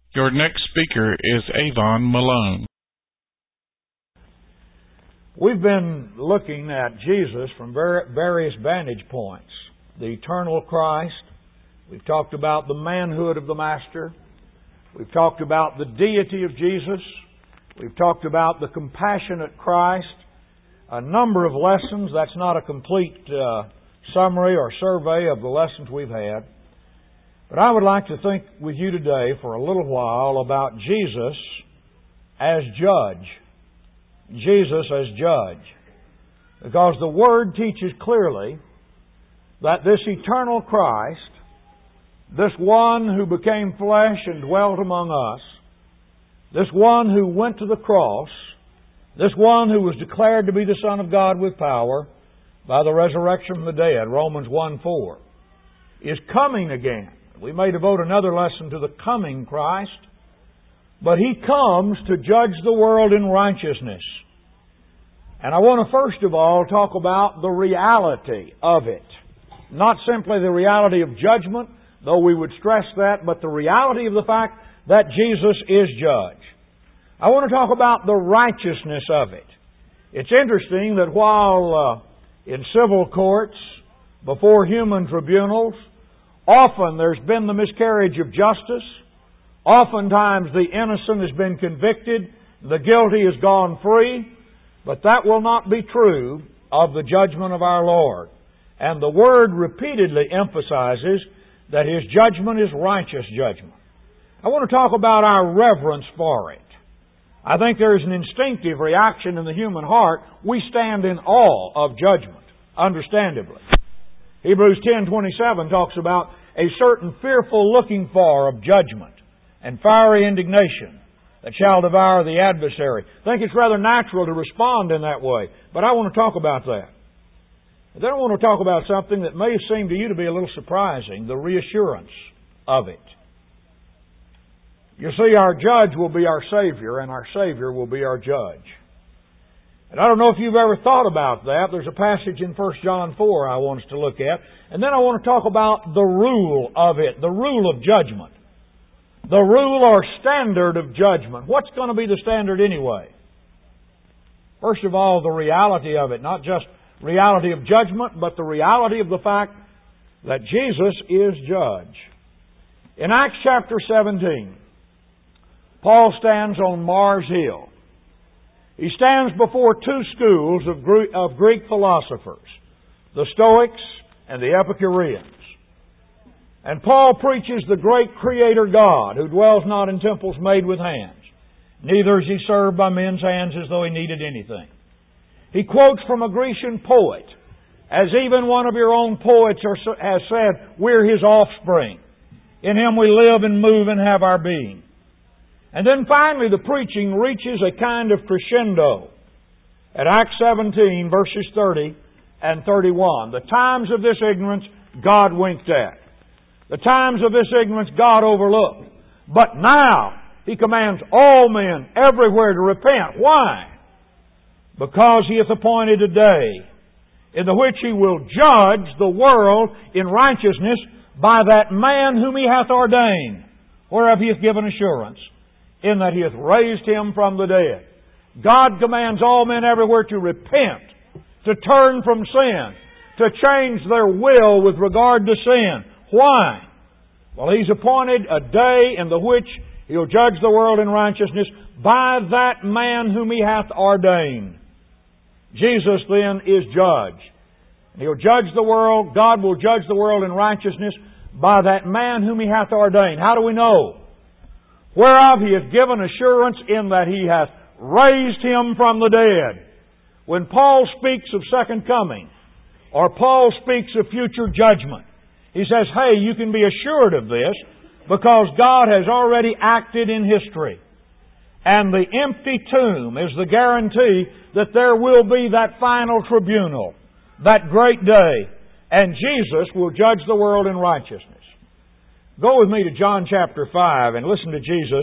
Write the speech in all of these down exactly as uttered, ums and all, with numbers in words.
Your next speaker is Avon Malone. We've been looking at Jesus from various vantage points. The eternal Christ. We've talked about the manhood of the Master. We've talked about the deity of Jesus. We've talked about the compassionate Christ. A number of lessons. That's not a complete uh, summary or survey of the lessons we've had. But I would like to think with you today for a little while about Jesus as judge. Jesus as judge. Because the Word teaches clearly that this eternal Christ, this one who became flesh and dwelt among us, this one who went to the cross, this one who was declared to be the Son of God with power by the resurrection from the dead, Romans one four, is coming again. We may devote another lesson to the coming Christ, but He comes to judge the world in righteousness. And I want to first of all talk about the reality of it. Not simply the reality of judgment, though we would stress that, but the reality of the fact that Jesus is judge. I want to talk about the righteousness of it. It's interesting that while uh, in civil courts, before human tribunals, often there's been the miscarriage of justice. Oftentimes the innocent has been convicted, the guilty has gone free. But that will not be true of the judgment of our Lord. And the Word repeatedly emphasizes that His judgment is righteous judgment. I want to talk about our reverence for it. I think there is an instinctive reaction in the human heart. We stand in awe of judgment, understandably. Hebrews ten twenty-seven talks about a certain fearful looking for of judgment and fiery indignation that shall devour the adversary. I think it's rather natural to respond in that way. But I want to talk about that. Then I want to talk about something that may seem to you to be a little surprising, the reassurance of it. You see, our judge will be our Savior, and our Savior will be our judge. And I don't know if you've ever thought about that. There's a passage in First John four I want us to look at. And then I want to talk about the rule of it, the rule of judgment. The rule or standard of judgment. What's going to be the standard anyway? First of all, the reality of it. Not just reality of judgment, but the reality of the fact that Jesus is judge. In Acts chapter seventeen, Paul stands on Mars Hill. He stands before two schools of Greek, of Greek philosophers, the Stoics and the Epicureans. And Paul preaches the great Creator God who dwells not in temples made with hands. Neither is He served by men's hands as though He needed anything. He quotes from a Grecian poet, as even one of your own poets has said, we're His offspring. In Him we live and move and have our being. And then finally the preaching reaches a kind of crescendo at Acts seventeen verses thirty and thirty-one. The times of this ignorance God winked at. The times of this ignorance God overlooked. But now He commands all men everywhere to repent. Why? Because He hath appointed a day in the which He will judge the world in righteousness by that man whom He hath ordained, whereof He hath given assurance, in that He hath raised Him from the dead. God commands all men everywhere to repent, to turn from sin, to change their will with regard to sin. Why? Well, He's appointed a day in the which He'll judge the world in righteousness by that man whom He hath ordained. Jesus then is judge. He'll judge the world, God will judge the world in righteousness by that man whom He hath ordained. How do we know? Whereof He hath given assurance in that He hath raised Him from the dead. When Paul speaks of second coming, or Paul speaks of future judgment, he says, hey, you can be assured of this because God has already acted in history. And the empty tomb is the guarantee that there will be that final tribunal, that great day, and Jesus will judge the world in righteousness. Go with me to John chapter five and listen to Jesus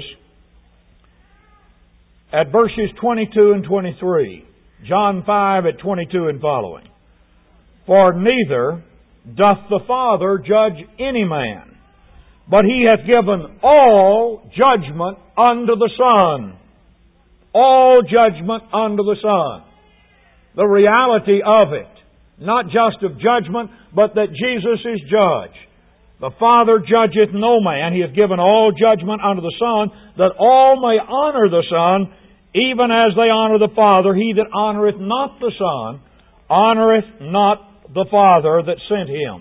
at verses twenty-two and twenty-three. John five at twenty-two and following. For neither doth the Father judge any man, But He hath given all judgment unto the Son. All judgment unto the Son. The reality of it. Not just of judgment, but that Jesus is judge. The Father judgeth no man. He hath given all judgment unto the Son, that all may honor the Son, even as they honor the Father. He that honoreth not the Son, honoreth not the Father that sent Him.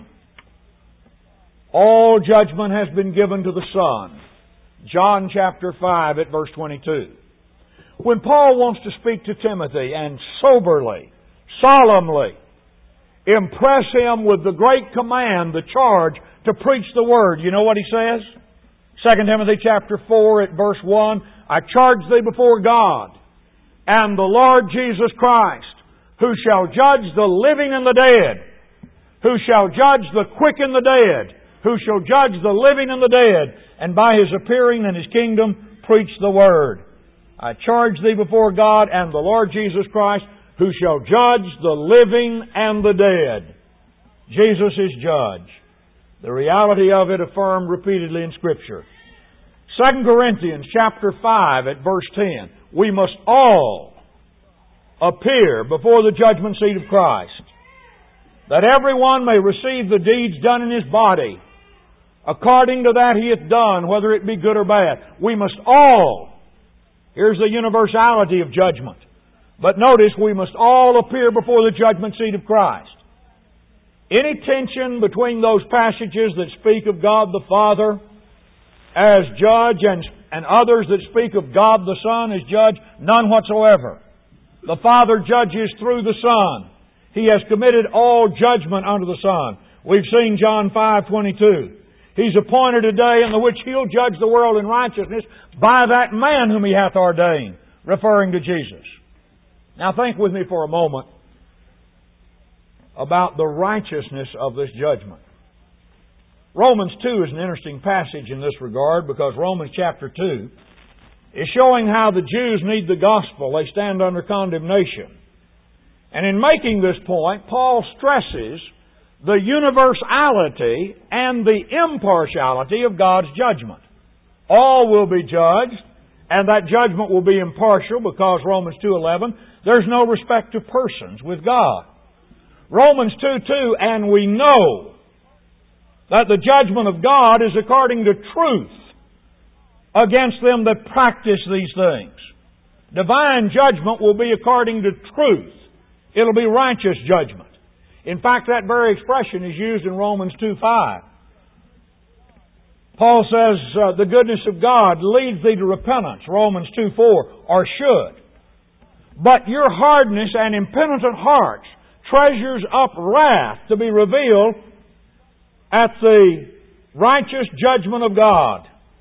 All judgment has been given to the Son. John chapter five at verse twenty-two. When Paul wants to speak to Timothy and soberly, solemnly impress him with the great command, the charge to preach the Word, you know what he says? Second Timothy chapter four at verse one, I charge thee before God and the Lord Jesus Christ, who shall judge the living and the dead, who shall judge the quick and the dead, who shall judge the living and the dead, and by His appearing in His kingdom preach the Word. I charge thee before God and the Lord Jesus Christ, who shall judge the living and the dead. Jesus is judge. The reality of it affirmed repeatedly in Scripture. Second Corinthians chapter five at verse ten. We must all appear before the judgment seat of Christ, that everyone may receive the deeds done in his body, according to that he hath done, whether it be good or bad. We must all, here's the universality of judgment. But notice, we must all appear before the judgment seat of Christ. Any tension between those passages that speak of God the Father as judge and, and others that speak of God the Son as judge? None whatsoever. The Father judges through the Son. He has committed all judgment unto the Son. We've seen John five twenty-two. He's appointed a day in the which He'll judge the world in righteousness by that man whom He hath ordained, referring to Jesus. Now think with me for a moment about the righteousness of this judgment. Romans two is an interesting passage in this regard, because Romans chapter two is showing how the Jews need the gospel. They stand under condemnation. And in making this point, Paul stresses the universality and the impartiality of God's judgment. All will be judged, and that judgment will be impartial, because Romans two eleven, there's no respect of persons with God. Romans two two, and we know that the judgment of God is according to truth against them that practice these things. Divine judgment will be according to truth. It'll be righteous judgment. In fact, that very expression is used in Romans two five. Paul says, uh, the goodness of God leads thee to repentance, Romans two four, or should. But your hardness and impenitent hearts treasures up wrath to be revealed at the righteous judgment of God.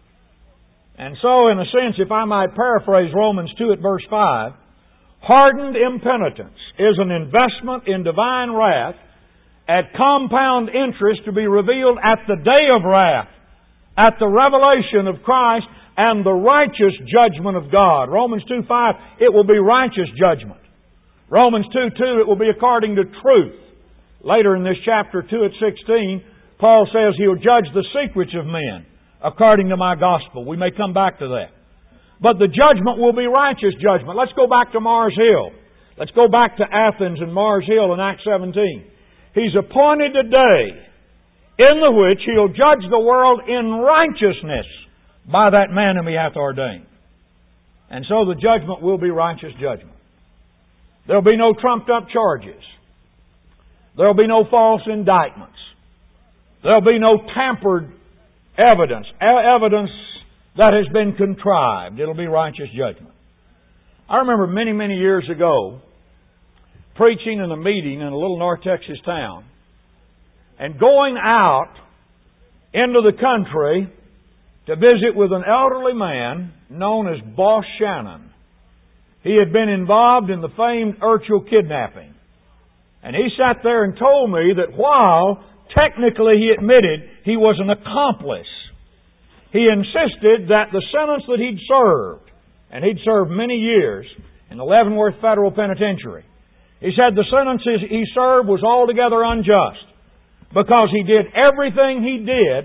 And so, in a sense, if I might paraphrase Romans two at verse five, hardened impenitence is an investment in divine wrath at compound interest to be revealed at the day of wrath, at the revelation of Christ and the righteous judgment of God. Romans two five, it will be righteous judgment. Romans two two, it will be according to truth. Later in this chapter two at sixteen, Paul says He'll judge the secrets of men according to my gospel. We may come back to that. But the judgment will be righteous judgment. Let's go back to Mars Hill. Let's go back to Athens and Mars Hill in Acts seventeen. He's appointed a day in the which He'll judge the world in righteousness by that man whom He hath ordained. And so the judgment will be righteous judgment. There'll be no trumped up charges. There'll be no false indictments. There'll be no tampered evidence, evidence that has been contrived. It'll be righteous judgment. I remember many, many years ago preaching in a meeting in a little North Texas town and going out into the country to visit with an elderly man known as Boss Shannon. He had been involved in the famed Urchill kidnapping. And he sat there and told me that while technically he admitted he was an accomplice, he insisted that the sentence that he'd served, and he'd served many years in the Leavenworth Federal Penitentiary, he said the sentence he served was altogether unjust because he did everything he did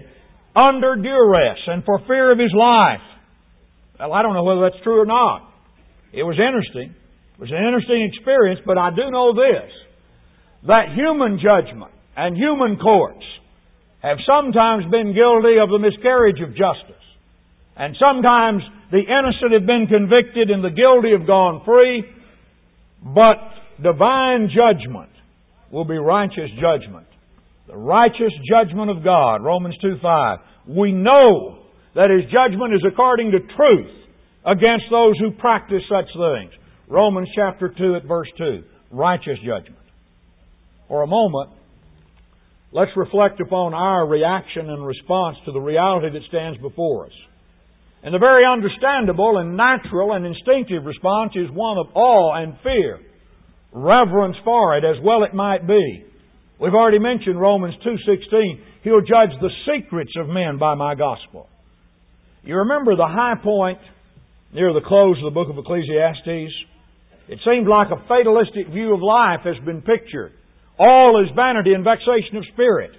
under duress and for fear of his life. Well, I don't know whether that's true or not. It was interesting. It was an interesting experience, but I do know this, that human judgment and human courts have sometimes been guilty of the miscarriage of justice. And sometimes the innocent have been convicted and the guilty have gone free. But divine judgment will be righteous judgment. The righteous judgment of God, Romans two five. We know that His judgment is according to truth against those who practice such things. Romans chapter two at verse two. Righteous judgment. For a moment, let's reflect upon our reaction and response to the reality that stands before us. And the very understandable and natural and instinctive response is one of awe and fear. Reverence for it, as well it might be. We've already mentioned Romans two sixteen. He'll judge the secrets of men by my gospel. You remember the high point near the close of the book of Ecclesiastes? It seemed like a fatalistic view of life has been pictured. All is vanity and vexation of spirit.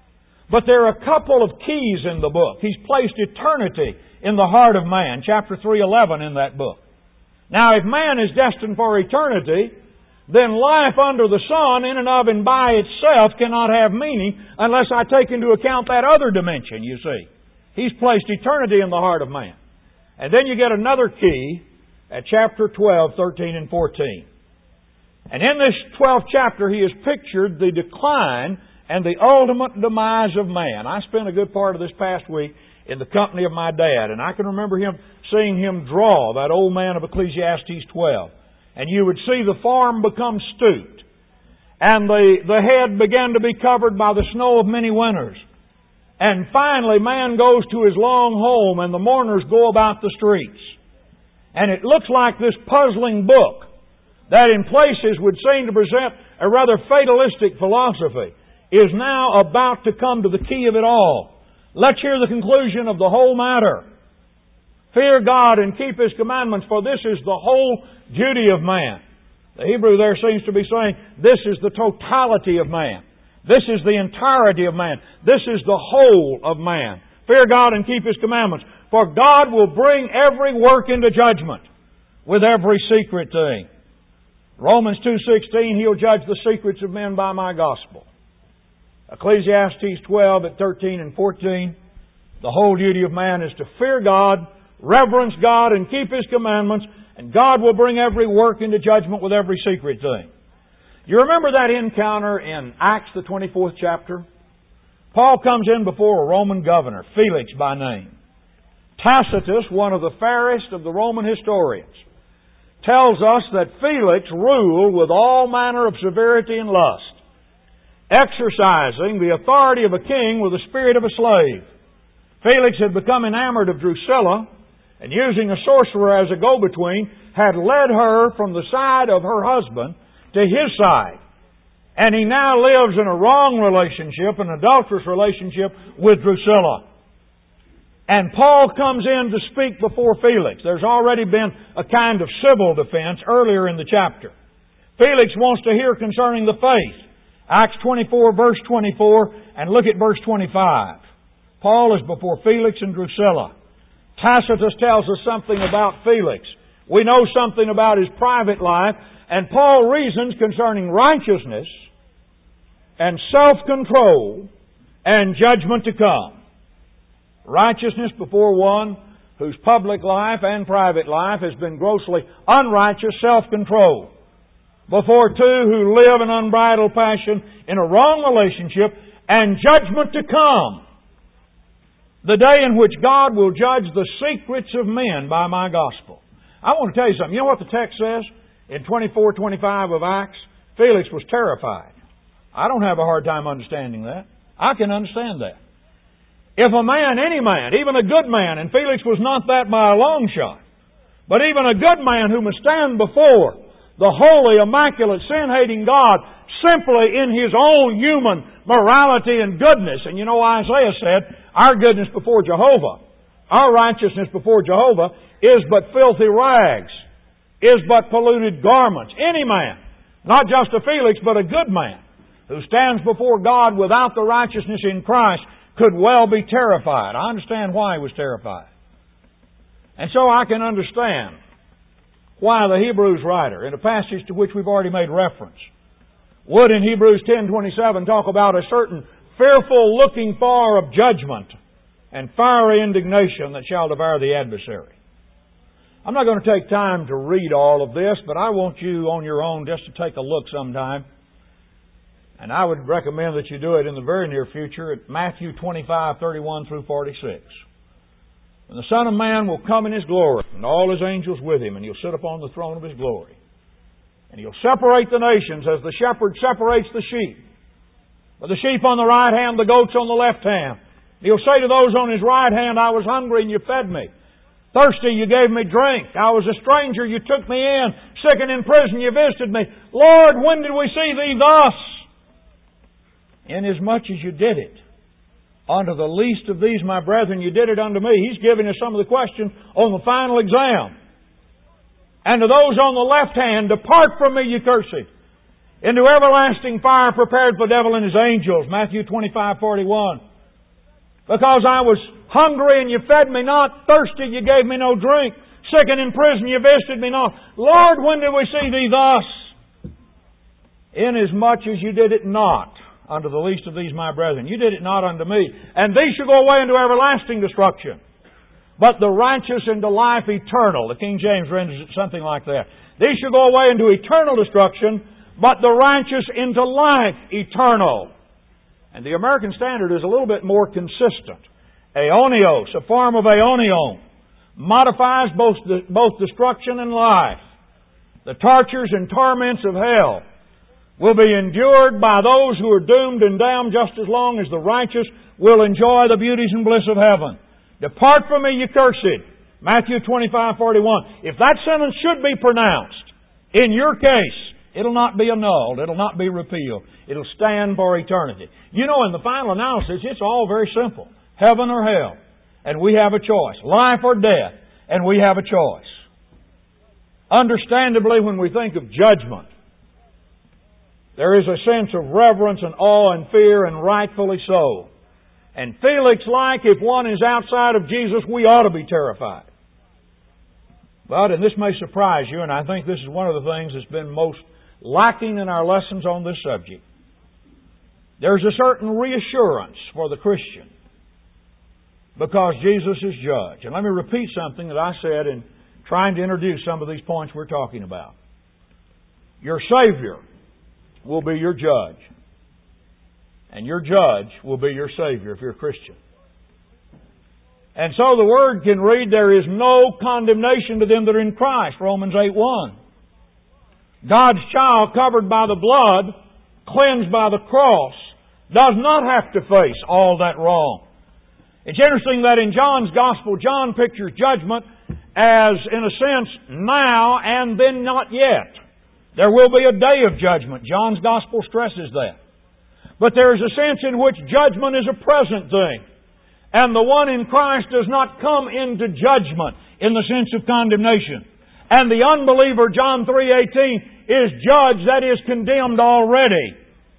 But there are a couple of keys in the book. He's placed eternity in the heart of man. Chapter three eleven in that book. Now, if man is destined for eternity, then life under the sun in and of and by itself cannot have meaning unless I take into account that other dimension, you see. He's placed eternity in the heart of man. And then you get another key at chapter twelve, thirteen, and fourteen. And in this twelfth chapter, he has pictured the decline and the ultimate demise of man. I spent a good part of this past week in the company of my dad, and I can remember him seeing him draw that old man of Ecclesiastes twelve. And you would see the form become stooped, and the, the head began to be covered by the snow of many winters. And finally, man goes to his long home, and the mourners go about the streets. And it looks like this puzzling book that in places would seem to present a rather fatalistic philosophy is now about to come to the key of it all. Let's hear the conclusion of the whole matter. Fear God and keep His commandments, for this is the whole duty of man. The Hebrew there seems to be saying, this is the totality of man. This is the entirety of man. This is the whole of man. Fear God and keep His commandments, for God will bring every work into judgment with every secret thing. Romans two sixteen, He'll judge the secrets of men by my gospel. Ecclesiastes twelve at thirteen and fourteen, the whole duty of man is to fear God, reverence God, and keep His commandments, and God will bring every work into judgment with every secret thing. You remember that encounter in Acts, the twenty-fourth chapter? Paul comes in before a Roman governor, Felix by name. Tacitus, one of the fairest of the Roman historians, tells us that Felix ruled with all manner of severity and lust, exercising the authority of a king with the spirit of a slave. Felix had become enamored of Drusilla, and using a sorcerer as a go-between, had led her from the side of her husband to his side. And he now lives in a wrong relationship, an adulterous relationship with Drusilla. And Paul comes in to speak before Felix. There's already been a kind of civil defense earlier in the chapter. Felix wants to hear concerning the faith. Acts twenty-four, verse twenty-four, and look at verse twenty-five. Paul is before Felix and Drusilla. Tacitus tells us something about Felix. We know something about his private life, and Paul reasons concerning righteousness and self-control and judgment to come. Righteousness before one whose public life and private life has been grossly unrighteous, self-control. Before two who live in unbridled passion in a wrong relationship, and judgment to come. The day in which God will judge the secrets of men by my gospel. I want to tell you something. You know what the text says in twenty-four twenty-five of Acts? Felix was terrified. I don't have a hard time understanding that. I can understand that. If a man, any man, even a good man, and Felix was not that by a long shot, but even a good man who must stand before the holy, immaculate, sin-hating God simply in his own human morality and goodness. And you know, Isaiah said, our goodness before Jehovah, our righteousness before Jehovah is but filthy rags, is but polluted garments. Any man, not just a Felix, but a good man, who stands before God without the righteousness in Christ, could well be terrified. I understand why he was terrified. And so I can understand why the Hebrews writer, in a passage to which we've already made reference, would in Hebrews ten twenty-seven talk about a certain fearful looking for of judgment and fiery indignation that shall devour the adversary. I'm not going to take time to read all of this, but I want you on your own just to take a look sometime. And I would recommend that you do it in the very near future at Matthew twenty-five, thirty-one through forty-six. And the Son of Man will come in His glory, and all His angels with Him, and He'll sit upon the throne of His glory. And He'll separate the nations as the shepherd separates the sheep. But the sheep on the right hand, the goats on the left hand. He'll say to those on His right hand, I was hungry and you fed me. Thirsty, you gave me drink. I was a stranger, you took me in. Sick and in prison, you visited me. Lord, when did we see Thee thus? Inasmuch as you did it unto the least of these my brethren, you did it unto me. He's giving us some of the questions on the final exam. And to those on the left hand, depart from me, you cursed, into everlasting fire prepared for the devil and his angels. Matthew twenty-five, forty-one. Because I was hungry and you fed me not, thirsty you gave me no drink, sick and in prison you visited me not. Lord, when did we see Thee thus? Inasmuch as you did it not unto the least of these my brethren. You did it not unto me. And these shall go away into everlasting destruction. But the righteous into life eternal. The King James renders it something like that. These shall go away into eternal destruction, but the righteous into life eternal. And the American Standard is a little bit more consistent. Aeonios, a form of aionion, modifies both, the, both destruction and life. The tortures and torments of hell will be endured by those who are doomed and damned just as long as the righteous will enjoy the beauties and bliss of heaven. Depart from me, you cursed. Matthew twenty-five, forty-one. If that sentence should be pronounced, in your case, it'll not be annulled. It'll not be repealed. It'll stand for eternity. You know, in the final analysis, it's all very simple. Heaven or hell. And we have a choice. Life or death. And we have a choice. Understandably, when we think of judgment, there is a sense of reverence and awe and fear, and rightfully so. And Felix, like, if one is outside of Jesus, we ought to be terrified. But, and this may surprise you, and I think this is one of the things that's been most lacking in our lessons on this subject, there's a certain reassurance for the Christian because Jesus is judge. And let me repeat something that I said in trying to introduce some of these points we're talking about. Your Savior will be your judge. And your judge will be your Savior if you're a Christian. And so the Word can read, there is no condemnation to them that are in Christ, Romans eight one. God's child covered by the blood, cleansed by the cross, does not have to face all that wrong. It's interesting that in John's Gospel, John pictures judgment as, in a sense, now and then not yet. There will be a day of judgment. John's Gospel stresses that. But there is a sense in which judgment is a present thing. And the one in Christ does not come into judgment in the sense of condemnation. And the unbeliever, John three eighteen, is judged, that is, condemned already.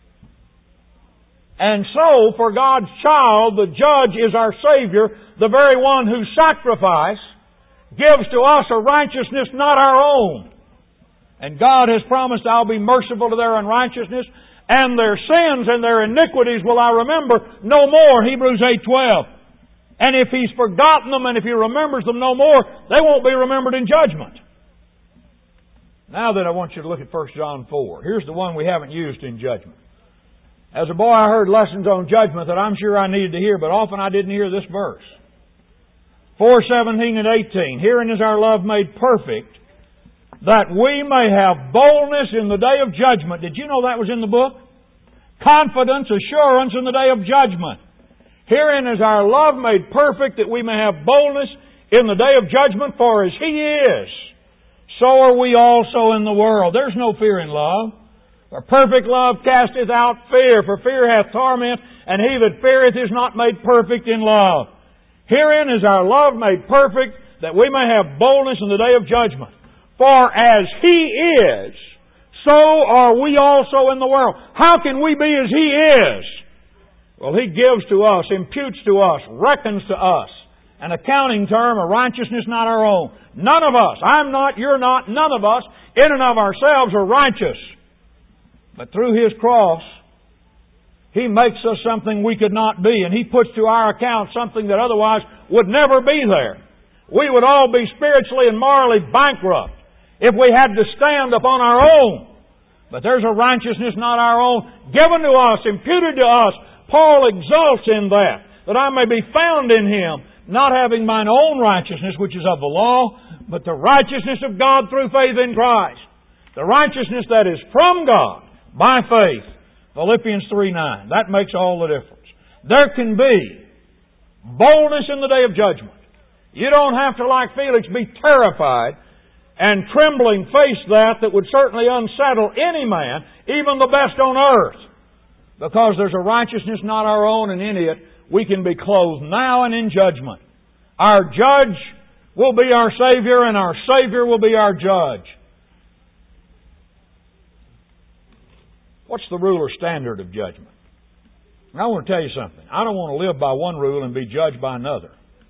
And so, for God's child, the judge is our Savior, the very one whose sacrifice gives to us a righteousness not our own. And God has promised, I'll be merciful to their unrighteousness, and their sins and their iniquities will I remember no more, Hebrews eight twelve. And if He's forgotten them and if He remembers them no more, they won't be remembered in judgment. Now then, I want you to look at First John four. Here's the one we haven't used in judgment. As a boy, I heard lessons on judgment that I'm sure I needed to hear, but often I didn't hear this verse. four seventeen and eighteen. Herein is our love made perfect, that we may have boldness in the day of judgment. Did you know that was in the book? Confidence, assurance in the day of judgment. Herein is our love made perfect, that we may have boldness in the day of judgment, for as He is, so are we also in the world. There's no fear in love. For perfect love casteth out fear, for fear hath torment, and he that feareth is not made perfect in love. Herein is our love made perfect, that we may have boldness in the day of judgment. For as He is, so are we also in the world. How can we be as He is? Well, He gives to us, imputes to us, reckons to us an accounting term, a righteousness not our own. None of us, I'm not, you're not, none of us, in and of ourselves are righteous. But through His cross, He makes us something we could not be, and He puts to our account something that otherwise would never be there. We would all be spiritually and morally bankrupt if we had to stand upon our own. But there's a righteousness not our own, given to us, imputed to us. Paul exalts in that, that I may be found in Him, not having mine own righteousness, which is of the law, but the righteousness of God through faith in Christ. The righteousness that is from God by faith. Philippians three nine. That makes all the difference. There can be boldness in the day of judgment. You don't have to, like Felix, be terrified and trembling face that that would certainly unsettle any man, even the best on earth. Because there's a righteousness not our own, and in it we can be clothed now and in judgment. Our judge will be our Savior, and our Savior will be our judge. What's the rule or standard of judgment? And I want to tell you something. I don't want to live by one rule and be judged by another.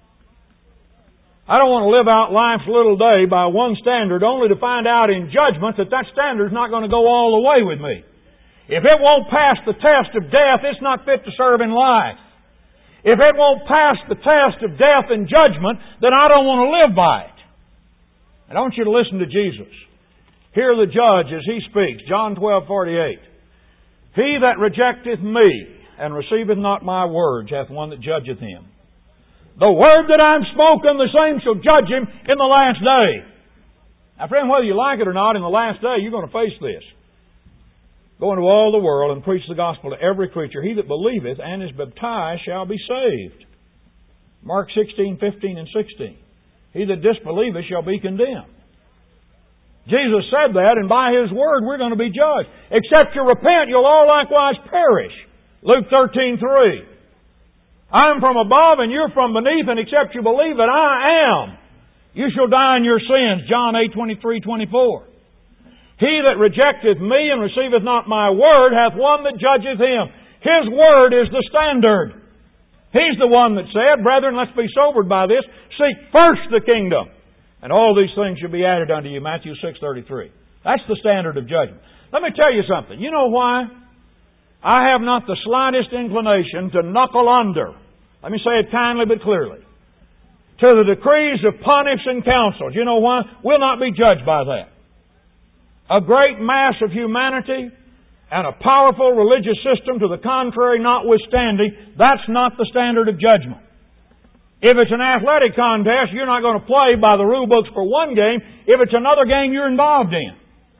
I don't want to live out life's little day by one standard only to find out in judgment that that standard's not going to go all the way with me. If it won't pass the test of death, it's not fit to serve in life. If it won't pass the test of death and judgment, then I don't want to live by it. And I want you to listen to Jesus. Hear the judge as He speaks. John twelve forty-eight. He that rejecteth me and receiveth not my words hath one that judgeth him. The word that I've spoken, the same shall judge him in the last day. Now, friend, whether you like it or not, in the last day you're going to face this. Go into all the world and preach the gospel to every creature. He that believeth and is baptized shall be saved. Mark sixteen, fifteen, and sixteen. He that disbelieveth shall be condemned. Jesus said that, and by His word we're going to be judged. Except you repent, you'll all likewise perish. Luke thirteen, three. I'm from above and you're from beneath, and except you believe that I am, you shall die in your sins. John eight, twenty-three, twenty-four. He that rejecteth me and receiveth not my word hath one that judgeth him. His word is the standard. He's the one that said, brethren, let's be sobered by this. Seek first the kingdom, and all these things shall be added unto you. Matthew six, thirty-three. That's the standard of judgment. Let me tell you something. You know why? I have not the slightest inclination to knuckle under. Let me say it kindly but clearly. To the decrees of pontiffs and councils. You know why? We'll not be judged by that. A great mass of humanity and a powerful religious system to the contrary notwithstanding, that's not the standard of judgment. If it's an athletic contest, you're not going to play by the rule books for one game. If it's another game you're involved in.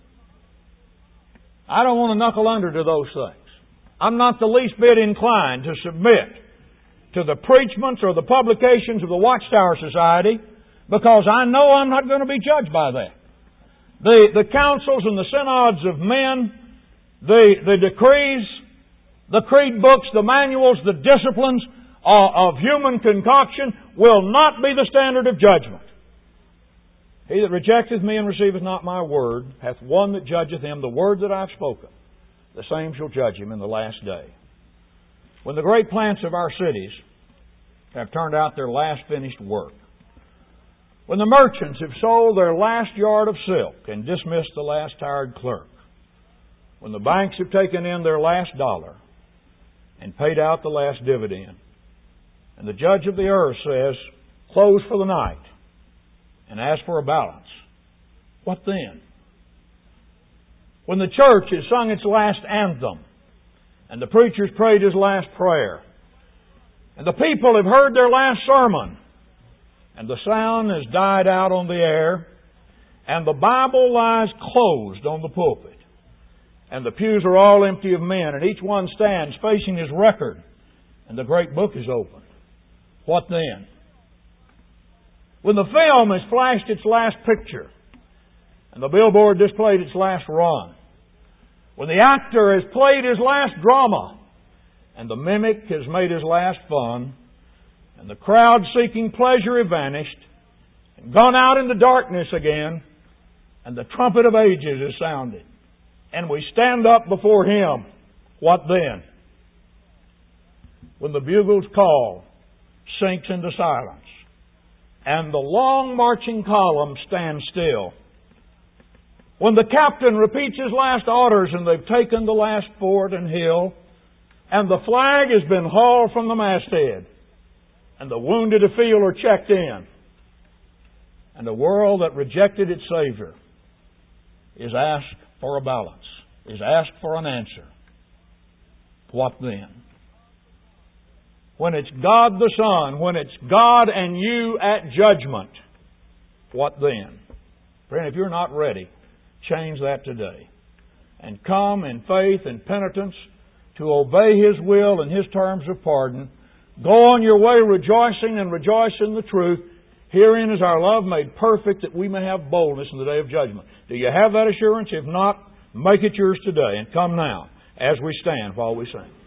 I don't want to knuckle under to those things. I'm not the least bit inclined to submit to the preachments or the publications of the Watchtower Society, because I know I'm not going to be judged by that. The, the councils and the synods of men, the, the decrees, the creed books, the manuals, the disciplines of, of human concoction will not be the standard of judgment. He that rejecteth me and receiveth not my word hath one that judgeth him. The word that I've spoken, the same shall judge him in the last day. When the great plants of our cities have turned out their last finished work, when the merchants have sold their last yard of silk and dismissed the last tired clerk, when the banks have taken in their last dollar and paid out the last dividend, and the judge of the earth says, close for the night, and ask for a balance, what then? When the church has sung its last anthem, and the preacher's prayed his last prayer, and the people have heard their last sermon, and the sound has died out on the air, and the Bible lies closed on the pulpit, and the pews are all empty of men, and each one stands facing his record, and the great book is opened. What then? When the film has flashed its last picture, and the billboard displayed its last run, when the actor has played his last drama, and the mimic has made his last fun, and the crowd seeking pleasure have vanished, and gone out into darkness again, and the trumpet of ages is sounded, and we stand up before Him, what then? when the bugle's call sinks into silence and the long marching column stands still, when the captain repeats his last orders and they've taken the last fort and hill, and the flag has been hauled from the masthead, and the wounded afield are checked in, and a world that rejected its Savior is asked for a balance, is asked for an answer. What then? When it's God the Son, when it's God and you at judgment, what then? Friend, if you're not ready, change that today. And come in faith and penitence to obey His will and His terms of pardon. Go on your way rejoicing and rejoice in the truth. Herein is our love made perfect, that we may have boldness in the day of judgment. Do you have that assurance? If not, make it yours today. And come now as we stand while we sing.